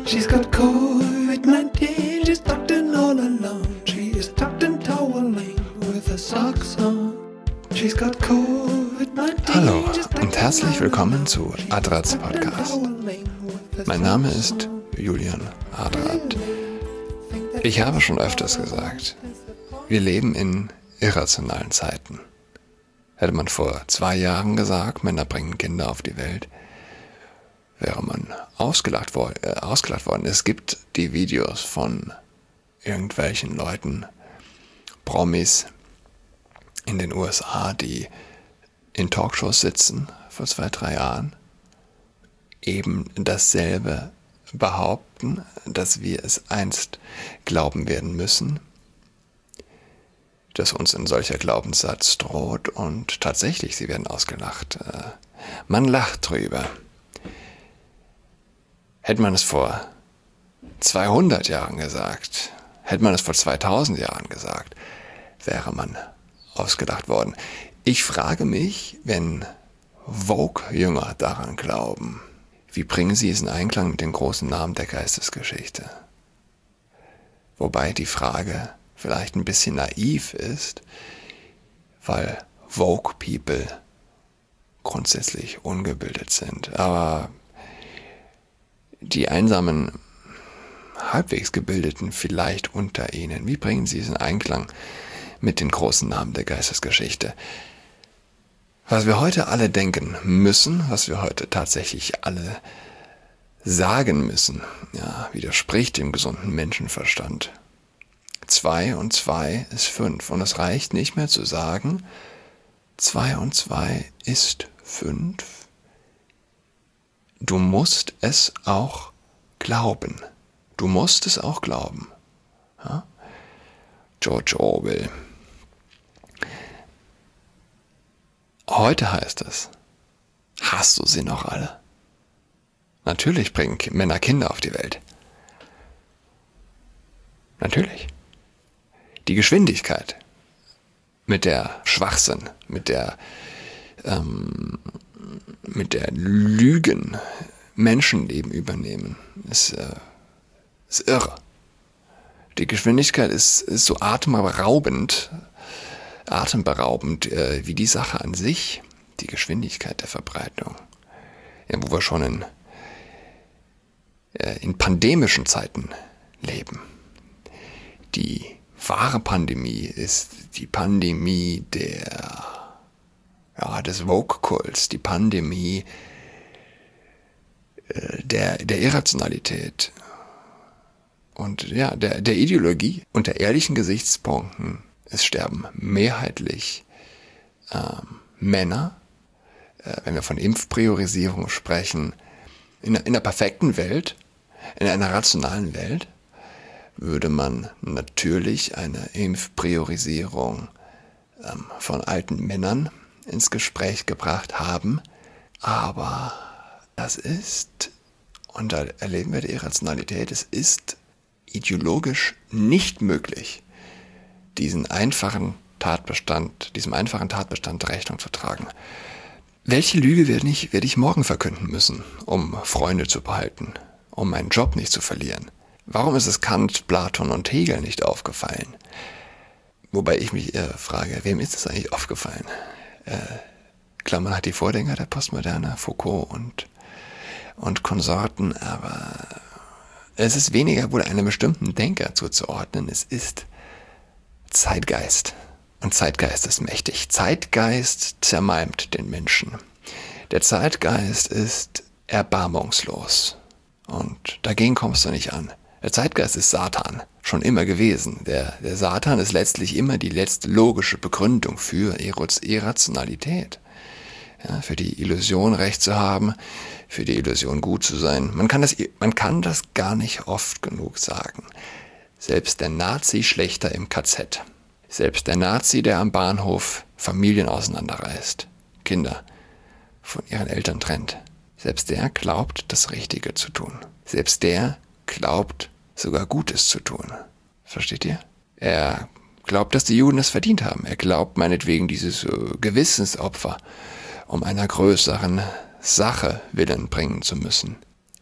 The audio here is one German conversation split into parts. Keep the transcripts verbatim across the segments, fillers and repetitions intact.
She's got covid nineteen, she's tucked in all alone. She is tucked in toweling with her socks on. She's got covid nineteen. Hallo und herzlich willkommen zu Adrats Podcast. Mein Name ist Julian Adrat. Ich habe schon öfters gesagt, wir leben in irrationalen Zeiten. Hätte man vor zwei Jahren gesagt, Männer bringen Kinder auf die Welt, wäre man ausgelacht, wo- äh, ausgelacht worden. Es gibt die Videos von irgendwelchen Leuten, Promis in den U S A, die in Talkshows sitzen vor zwei, drei Jahren, eben dasselbe behaupten, dass wir es einst glauben werden müssen, dass uns ein solcher Glaubenssatz droht, und tatsächlich, sie werden ausgelacht. Man lacht drüber. Hätte man es vor zweihundert Jahren gesagt, hätte man es vor zweitausend Jahren gesagt, wäre man ausgelacht worden. Ich frage mich, wenn Vogue-Jünger daran glauben, wie bringen sie es in Einklang mit den großen Namen der Geistesgeschichte? Wobei die Frage vielleicht ein bisschen naiv ist, weil Vogue-People grundsätzlich ungebildet sind. Aber die einsamen, halbwegs gebildeten vielleicht unter ihnen, wie bringen sie es in Einklang mit den großen Namen der Geistesgeschichte? Was wir heute alle denken müssen, was wir heute tatsächlich alle sagen müssen, ja, widerspricht dem gesunden Menschenverstand. Zwei und zwei ist fünf. Und es reicht nicht mehr zu sagen, zwei und zwei ist fünf. Du musst es auch glauben. Du musst es auch glauben. Ja? George Orwell. Heute heißt es, hast du sie noch alle? Natürlich bringen Männer Kinder auf die Welt. Natürlich. Die Geschwindigkeit, mit der Schwachsinn, mit der, ähm, mit der Lügen Menschenleben übernehmen, ist, äh, ist irre. Die Geschwindigkeit ist, ist so atemberaubend, atemberaubend äh, wie die Sache an sich, die Geschwindigkeit der Verbreitung. Ja, wo wir schon in, äh, in pandemischen Zeiten leben. Die wahre Pandemie ist die Pandemie der, ja, des Vogue-Kults, die Pandemie äh, der, der Irrationalität und ja, der, der Ideologie. Unter ehrlichen Gesichtspunkten, es sterben mehrheitlich ähm, Männer, äh, wenn wir von Impfpriorisierung sprechen. In, in einer perfekten Welt, in einer rationalen Welt, würde man natürlich eine Impfpriorisierung ähm, von alten Männern ins Gespräch gebracht haben. Aber das ist, und da erleben wir die Irrationalität, es ist ideologisch nicht möglich, diesen einfachen Tatbestand, diesem einfachen Tatbestand Rechnung zu tragen. Welche Lüge werde ich, werde ich morgen verkünden müssen, um Freunde zu behalten, um meinen Job nicht zu verlieren? Warum ist es Kant, Platon und Hegel nicht aufgefallen? Wobei ich mich eher frage, wem ist es eigentlich aufgefallen? Äh, klar, man hat die Vordenker der Postmoderne, Foucault und, und Konsorten, aber es ist weniger wohl einem bestimmten Denker zuzuordnen. Es ist Zeitgeist. Und Zeitgeist ist mächtig. Zeitgeist zermalmt den Menschen. Der Zeitgeist ist erbarmungslos. Und dagegen kommst du nicht an. Der Zeitgeist ist Satan, schon immer gewesen. Der, der Satan ist letztlich immer die letzte logische Begründung für Irrationalität. Ja, für die Illusion, Recht zu haben, für die Illusion, gut zu sein. Man kann das, man kann das gar nicht oft genug sagen. Selbst der Nazi schlechter im K Z. Selbst der Nazi, der am Bahnhof Familien auseinanderreißt, Kinder von ihren Eltern trennt. Selbst der glaubt, das Richtige zu tun. Selbst der glaubt, sogar Gutes zu tun. Versteht ihr? Er glaubt, dass die Juden es verdient haben. Er glaubt meinetwegen dieses äh, Gewissensopfer um einer größeren Sache willen bringen zu müssen.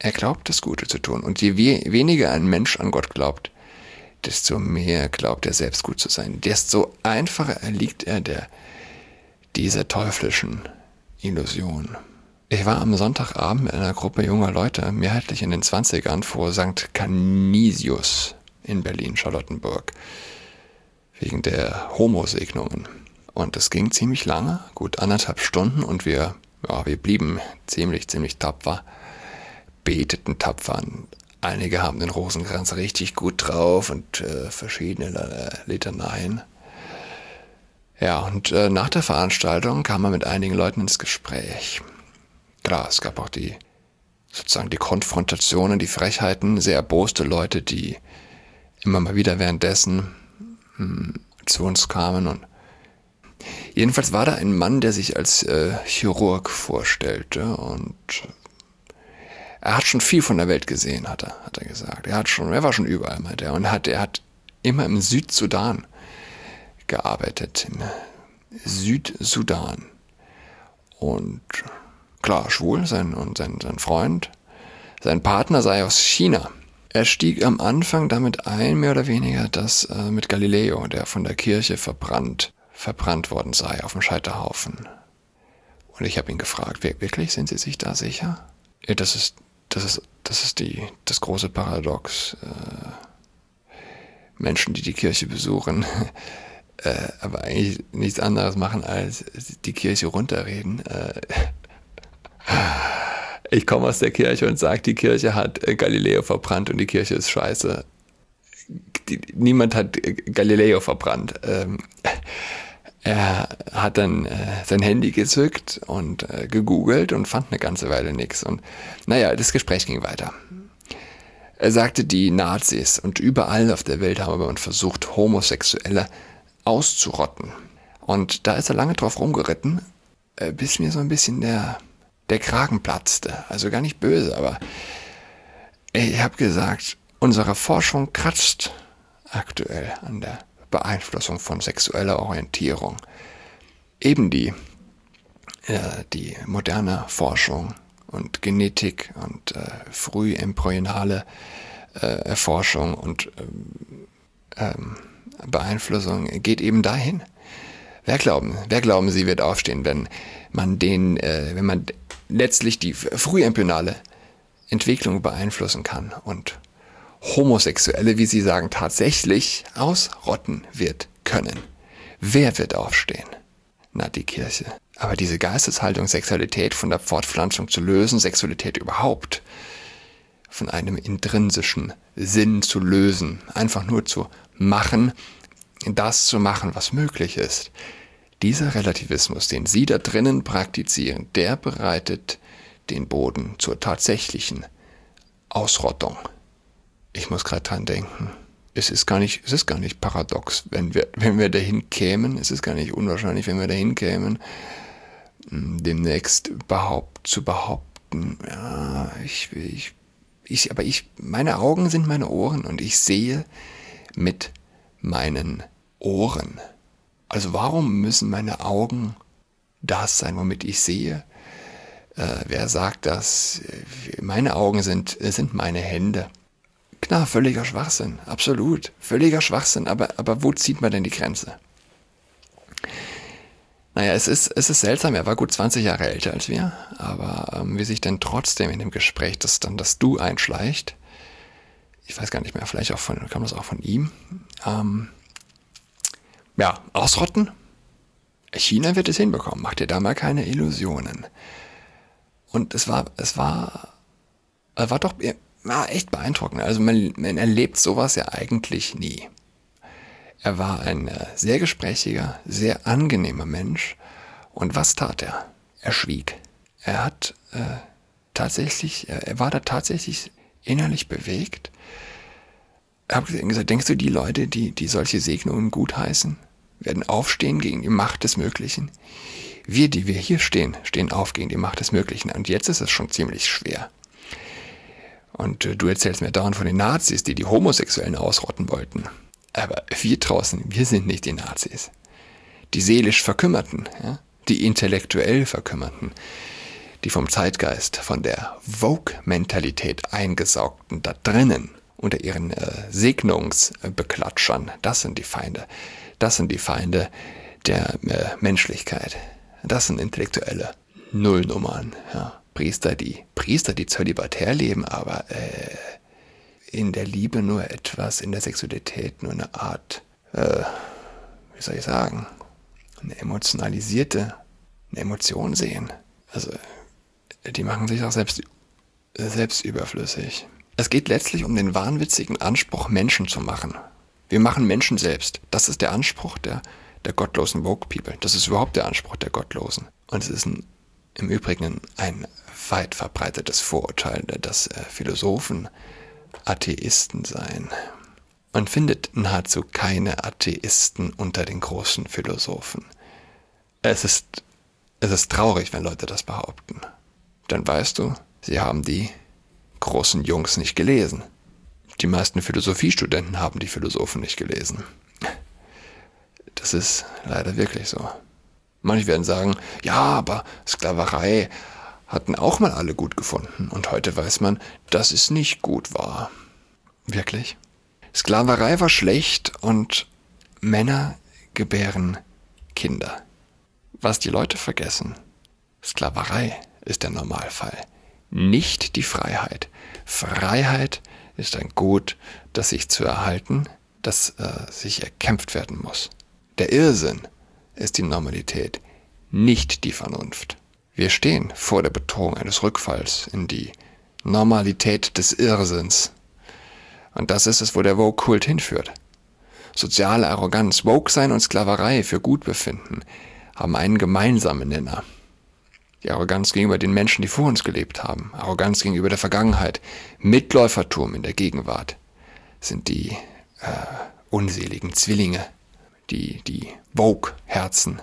Er glaubt, das Gute zu tun. Und je we- weniger ein Mensch an Gott glaubt, desto mehr glaubt er selbst gut zu sein. Desto einfacher erliegt er der, dieser teuflischen Illusion. Ich war am Sonntagabend mit einer Gruppe junger Leute, mehrheitlich in den zwanzigern, vor Sankt Canisius in Berlin-Charlottenburg, wegen der Homosegnungen. Und es ging ziemlich lange, gut anderthalb Stunden, und wir, ja, wir blieben ziemlich, ziemlich tapfer, beteten tapfer. Einige haben den Rosenkranz richtig gut drauf und äh, verschiedene Litaneien. Ja, und äh, nach der Veranstaltung kam man mit einigen Leuten ins Gespräch. Klar, es gab auch die, sozusagen die Konfrontationen, die Frechheiten, sehr erboste Leute, die immer mal wieder währenddessen mh, zu uns kamen. Und jedenfalls war da ein Mann, der sich als äh, Chirurg vorstellte, und er hat schon viel von der Welt gesehen, hat er, hat er gesagt. Er hat schon, er war schon überall, meinte er. Und hat, er hat immer im Südsudan gearbeitet, im Südsudan. Und klar, schwul, sein, und sein, sein Freund, sein Partner sei aus China. Er stieg am Anfang damit ein, mehr oder weniger, dass äh, mit Galileo, der von der Kirche verbrannt, verbrannt worden sei, auf dem Scheiterhaufen. Und ich habe ihn gefragt, wirklich, sind Sie sich da sicher? Ja, das ist Das ist, das ist die, das große Paradox. Äh, Menschen, die die Kirche besuchen, äh, aber eigentlich nichts anderes machen, als die Kirche runterreden. Äh, ich komme aus der Kirche und sage, die Kirche hat Galileo verbrannt und die Kirche ist scheiße. Die, niemand hat Galileo verbrannt. Ähm, Er hat dann äh, sein Handy gezückt und äh, gegoogelt und fand eine ganze Weile nichts. Und naja, das Gespräch ging weiter. Er sagte, die Nazis und überall auf der Welt haben aber versucht, Homosexuelle auszurotten. Und da ist er lange drauf rumgeritten, äh, bis mir so ein bisschen der, der Kragen platzte. Also gar nicht böse, aber ich habe gesagt, unsere Forschung kratzt aktuell an der Beeinflussung von sexueller Orientierung. Eben die, äh, die moderne Forschung und Genetik und äh, frühembryonale äh, Erforschung und ähm, Beeinflussung geht eben dahin. Wer glauben, wer glauben Sie, wird aufstehen, wenn man den, äh, wenn man letztlich die frühembryonale Entwicklung beeinflussen kann und Homosexuelle, wie Sie sagen, tatsächlich ausrotten wird können? Wer wird aufstehen? Na, die Kirche. Aber diese Geisteshaltung, Sexualität von der Fortpflanzung zu lösen, Sexualität überhaupt von einem intrinsischen Sinn zu lösen, einfach nur zu machen, das zu machen, was möglich ist. Dieser Relativismus, den Sie da drinnen praktizieren, der bereitet den Boden zur tatsächlichen Ausrottung. Ich muss gerade dran denken. Es ist gar nicht, es ist gar nicht paradox, wenn wir, wenn wir dahin kämen. Es ist gar nicht unwahrscheinlich, wenn wir dahin kämen, demnächst behaupt, zu behaupten, ja, ich, ich, ich, aber ich, meine Augen sind meine Ohren und ich sehe mit meinen Ohren. Also warum müssen meine Augen das sein, womit ich sehe? Äh, wer sagt das? Meine Augen sind, sind meine Hände. Klar, völliger Schwachsinn, absolut, völliger Schwachsinn, aber, aber wo zieht man denn die Grenze? Naja, es ist, es ist seltsam, er war gut zwanzig Jahre älter als wir, aber ähm, wie sich denn trotzdem in dem Gespräch das dann das Du einschleicht, ich weiß gar nicht mehr, vielleicht auch von, kam das auch von ihm, ähm, ja, ausrotten? China wird es hinbekommen, macht dir da mal keine Illusionen. Und es war, es war, es war doch, war echt beeindruckend. Also man, man erlebt sowas ja eigentlich nie. Er war ein äh, sehr gesprächiger, sehr angenehmer Mensch. Und was tat er? Er schwieg. Er hat äh, tatsächlich, er, er war da tatsächlich innerlich bewegt. Ich habe gesagt, denkst du, die Leute, die, die solche Segnungen gutheißen, werden aufstehen gegen die Macht des Möglichen? Wir, die wir hier stehen, stehen auf gegen die Macht des Möglichen. Und jetzt ist es schon ziemlich schwer. Und äh, du erzählst mir dauernd von den Nazis, die die Homosexuellen ausrotten wollten. Aber wir draußen, wir sind nicht die Nazis. Die seelisch Verkümmerten, ja? Die intellektuell Verkümmerten, die vom Zeitgeist, von der Woke-Mentalität eingesaugten da drinnen, unter ihren äh, Segnungsbeklatschern, das sind die Feinde. Das sind die Feinde der äh, Menschlichkeit. Das sind intellektuelle Nullnummern. Ja. Priester, die Priester, die zölibatär leben, aber äh, in der Liebe nur etwas, in der Sexualität nur eine Art, äh, wie soll ich sagen, eine emotionalisierte, eine Emotion sehen. Also die machen sich auch selbst, selbst überflüssig. Es geht letztlich um den wahnwitzigen Anspruch, Menschen zu machen. Wir machen Menschen selbst. Das ist der Anspruch der, der gottlosen Woke-People. Das ist überhaupt der Anspruch der Gottlosen. Und es ist ein, im Übrigen ein weit verbreitetes Vorurteil, dass äh, Philosophen Atheisten seien. Man findet nahezu keine Atheisten unter den großen Philosophen. Es ist, es ist traurig, wenn Leute das behaupten. Dann weißt du, sie haben die großen Jungs nicht gelesen. Die meisten Philosophiestudenten haben die Philosophen nicht gelesen. Das ist leider wirklich so. Manche werden sagen, ja, aber Sklaverei hatten auch mal alle gut gefunden und heute weiß man, dass es nicht gut war. Wirklich? Sklaverei war schlecht und Männer gebären Kinder. Was die Leute vergessen, Sklaverei ist der Normalfall, nicht die Freiheit. Freiheit ist ein Gut, das sich zu erhalten, das äh, sich erkämpft werden muss. Der Irrsinn ist die Normalität, nicht die Vernunft. Wir stehen vor der Bedrohung eines Rückfalls in die Normalität des Irrsinns. Und das ist es, wo der Woke-Kult hinführt. Soziale Arroganz, Woke-Sein und Sklaverei für Gutbefinden haben einen gemeinsamen Nenner. Die Arroganz gegenüber den Menschen, die vor uns gelebt haben, Arroganz gegenüber der Vergangenheit, Mitläufertum in der Gegenwart sind die äh, unseligen Zwillinge, die die Woke-Herzen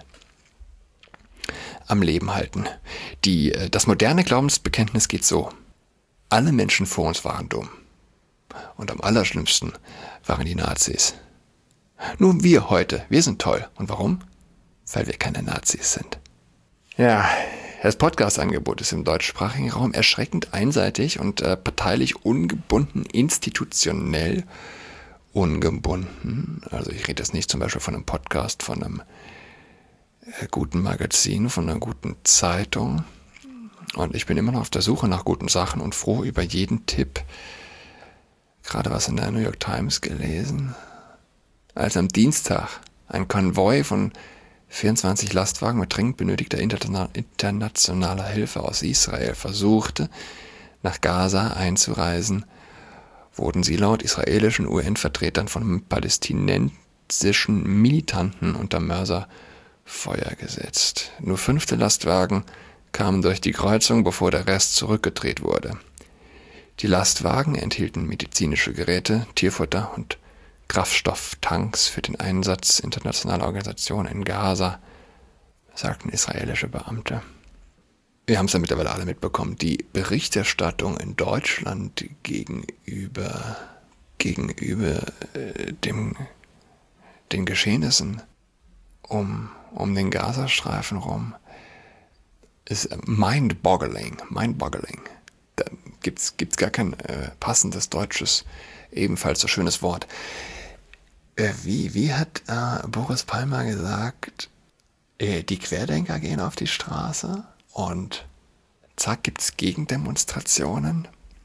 am Leben halten. Die, äh, das moderne Glaubensbekenntnis geht so: Alle Menschen vor uns waren dumm. Und am allerschlimmsten waren die Nazis. Nur wir heute, wir sind toll. Und warum? Weil wir keine Nazis sind. Ja, das Podcast-Angebot ist im deutschsprachigen Raum erschreckend einseitig und äh, parteilich ungebunden, institutionell ungebunden. Also ich rede jetzt nicht zum Beispiel von einem Podcast, von einem äh, guten Magazin, von einer guten Zeitung. Und ich bin immer noch auf der Suche nach guten Sachen und froh über jeden Tipp. Gerade was in der New York Times gelesen, als am Dienstag ein Konvoi von vierundzwanzig Lastwagen mit dringend benötigter internationaler Hilfe aus Israel versuchte, nach Gaza einzureisen, wurden sie laut israelischen U N-Vertretern von palästinensischen Militanten unter Mörserfeuer gesetzt. Nur fünfte Lastwagen kamen durch die Kreuzung, bevor der Rest zurückgedreht wurde. Die Lastwagen enthielten medizinische Geräte, Tierfutter und Kraftstofftanks für den Einsatz internationaler Organisationen in Gaza, sagten israelische Beamte. Wir haben es ja mittlerweile alle mitbekommen. Die Berichterstattung in Deutschland gegenüber, gegenüber äh, dem, den Geschehnissen um, um den Gazastreifen rum ist mind-boggling, mind-boggling. Da gibt's gibt's gar kein äh, passendes deutsches, ebenfalls so schönes Wort. Äh, wie, wie hat äh, Boris Palmer gesagt, äh, die Querdenker gehen auf die Straße und zack gibt's Gegendemonstrationen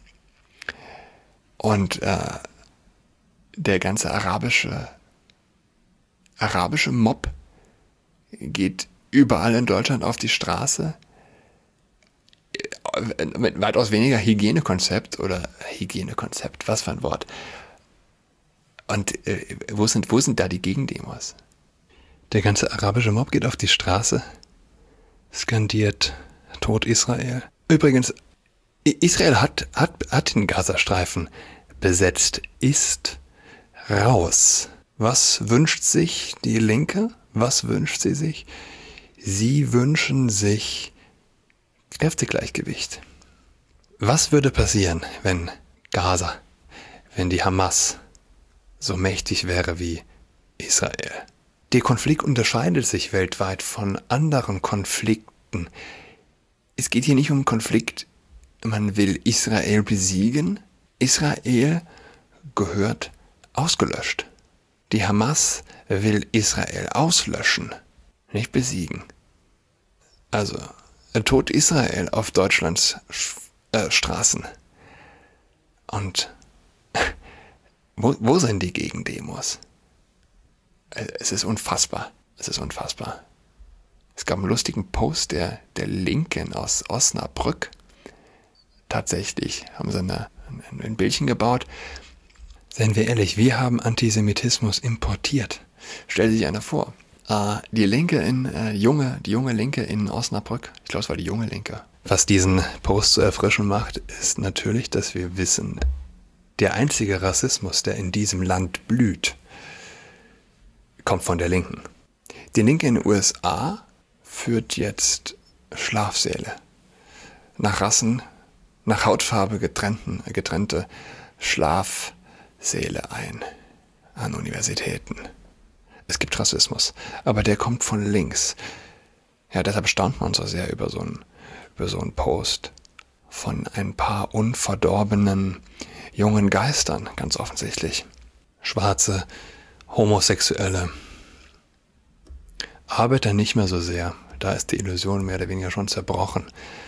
und äh, der ganze arabische arabische Mob geht überall in Deutschland auf die Straße mit weitaus weniger Hygienekonzept oder Hygienekonzept, was für ein Wort. Und äh, wo sind, wo sind da die Gegendemos? Der ganze arabische Mob geht auf die Straße, skandiert Tod Israel. Übrigens, Israel hat, hat, hat den Gazastreifen besetzt, ist raus. Was wünscht sich die Linke? Was wünscht sie sich? Sie wünschen sich Kräftegleichgewicht. Was würde passieren, wenn Gaza, wenn die Hamas so mächtig wäre wie Israel? Der Konflikt unterscheidet sich weltweit von anderen Konflikten Es geht hier nicht um einen Konflikt, man will Israel besiegen. Israel gehört ausgelöscht. Die Hamas will Israel auslöschen, nicht besiegen. Also, Tod Israel auf Deutschlands äh, Straßen. Und wo, wo sind die Gegendemos? Es ist unfassbar. Es ist unfassbar. Es gab einen lustigen Post der, der Linken aus Osnabrück. Tatsächlich haben sie eine, ein, ein Bildchen gebaut. Seien wir ehrlich, wir haben Antisemitismus importiert. Stell sich einer vor. Äh, die Linke in, äh, junge, die junge Linke in Osnabrück, ich glaube es war die junge Linke. Was diesen Post so erfrischend macht, ist natürlich, dass wir wissen, der einzige Rassismus, der in diesem Land blüht, kommt von der Linken. Die Linke in den U S A führt jetzt Schlafsäle. Nach Rassen, nach Hautfarbe getrennten, getrennte Schlafsäle ein an Universitäten. Es gibt Rassismus, aber der kommt von links. Ja, deshalb staunt man so sehr über so einen, über so einen Post von ein paar unverdorbenen jungen Geistern, ganz offensichtlich. Schwarze, Homosexuelle, Arbeiter nicht mehr so sehr. Da ist die Illusion mehr oder weniger schon zerbrochen.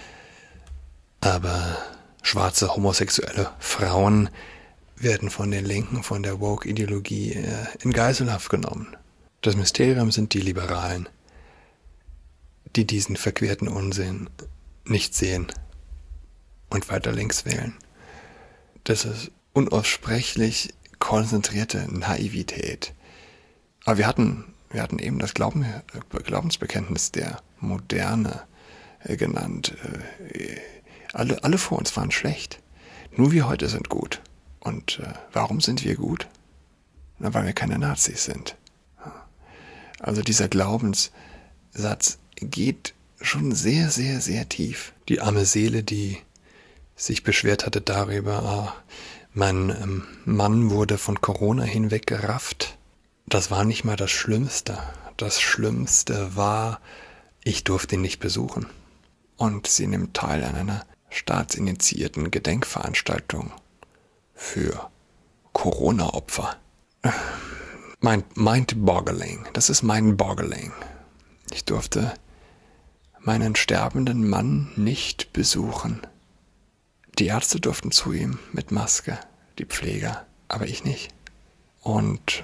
Aber schwarze, homosexuelle Frauen werden von den Linken, von der Woke-Ideologie äh, in Geiselhaft genommen. Das Mysterium sind die Liberalen, die diesen verquerten Unsinn nicht sehen und weiter links wählen. Das ist unaussprechlich konzentrierte Naivität. Aber wir hatten, wir hatten eben das Glauben, Glaubensbekenntnis der Moderne äh, genannt. Äh, alle, alle vor uns waren schlecht. Nur wir heute sind gut. Und äh, warum sind wir gut? Na, weil wir keine Nazis sind. Also dieser Glaubenssatz geht schon sehr, sehr, sehr tief. Die arme Seele, die sich beschwert hatte darüber, ah, mein ähm, Mann wurde von Corona hinweggerafft. Das war nicht mal das Schlimmste. Das Schlimmste war, ich durfte ihn nicht besuchen. Und sie nimmt teil an einer staatsinitiierten Gedenkveranstaltung für Corona-Opfer. Mind-boggling. Das ist mind-boggling. Ich durfte meinen sterbenden Mann nicht besuchen. Die Ärzte durften zu ihm mit Maske, die Pfleger, aber ich nicht. Und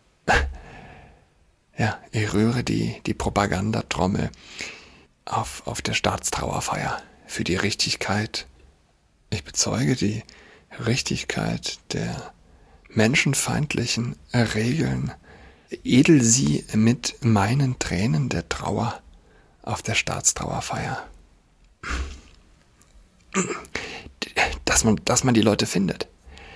ja, ich rühre die, die Propagandatrommel auf, auf der Staatstrauerfeier für die Richtigkeit. Ich bezeuge die Richtigkeit der menschenfeindlichen Regeln, edel sie mit meinen Tränen der Trauer auf der Staatstrauerfeier. Dass man, dass man die Leute findet.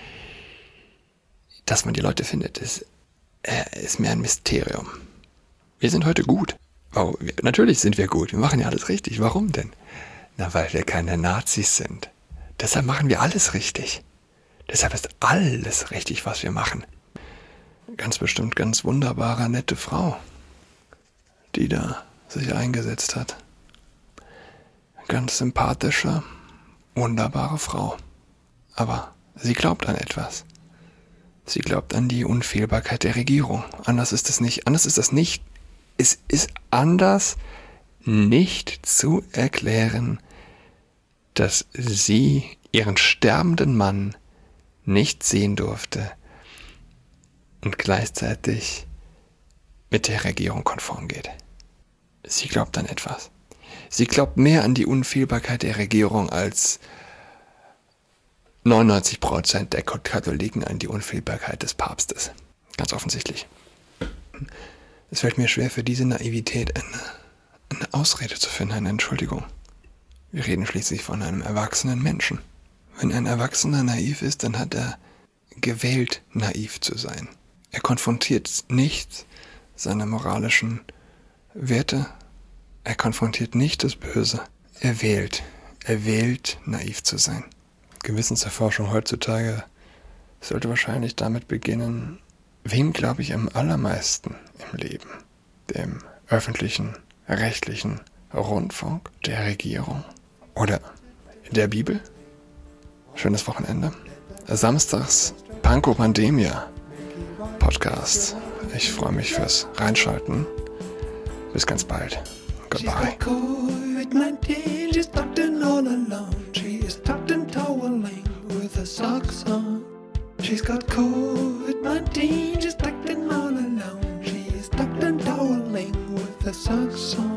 Dass man die Leute findet, ist, äh, ist mir ein Mysterium. Wir sind heute gut. Oh, wir, natürlich sind wir gut. Wir machen ja alles richtig. Warum denn? Na, weil wir keine Nazis sind. Deshalb machen wir alles richtig. Deshalb ist alles richtig, was wir machen. Ganz bestimmt ganz wunderbare, nette Frau, die da sich eingesetzt hat. Ganz sympathische, wunderbare Frau. Aber sie glaubt an etwas. Sie glaubt an die Unfehlbarkeit der Regierung. Anders ist es nicht. Anders ist das nicht. Es ist anders nicht zu erklären, dass sie ihren sterbenden Mann nicht sehen durfte und gleichzeitig mit der Regierung konform geht. Sie glaubt an etwas. Sie glaubt mehr an die Unfehlbarkeit der Regierung als neunundneunzig Prozent der Katholiken an die Unfehlbarkeit des Papstes. Ganz offensichtlich. Es fällt mir schwer, für diese Naivität eine, eine Ausrede zu finden, eine Entschuldigung. Wir reden schließlich von einem erwachsenen Menschen. Wenn ein Erwachsener naiv ist, dann hat er gewählt, naiv zu sein. Er konfrontiert nicht seine moralischen Werte. Er konfrontiert nicht das Böse. Er wählt. Er wählt, naiv zu sein. Gewissenserforschung heutzutage sollte wahrscheinlich damit beginnen, wem glaube ich am allermeisten im Leben? Dem öffentlichen, rechtlichen Rundfunk, der Regierung oder der Bibel. Schönes Wochenende. Samstags Panko Pandemia Podcast. Ich freue mich fürs Reinschalten. Bis ganz bald. Goodbye. covid nineteen, she's tucked in all alone. She is tucked in toweling with her socks on. She's got covid nineteen, she's tucked in all alone. She is tucked in toweling with her socks on.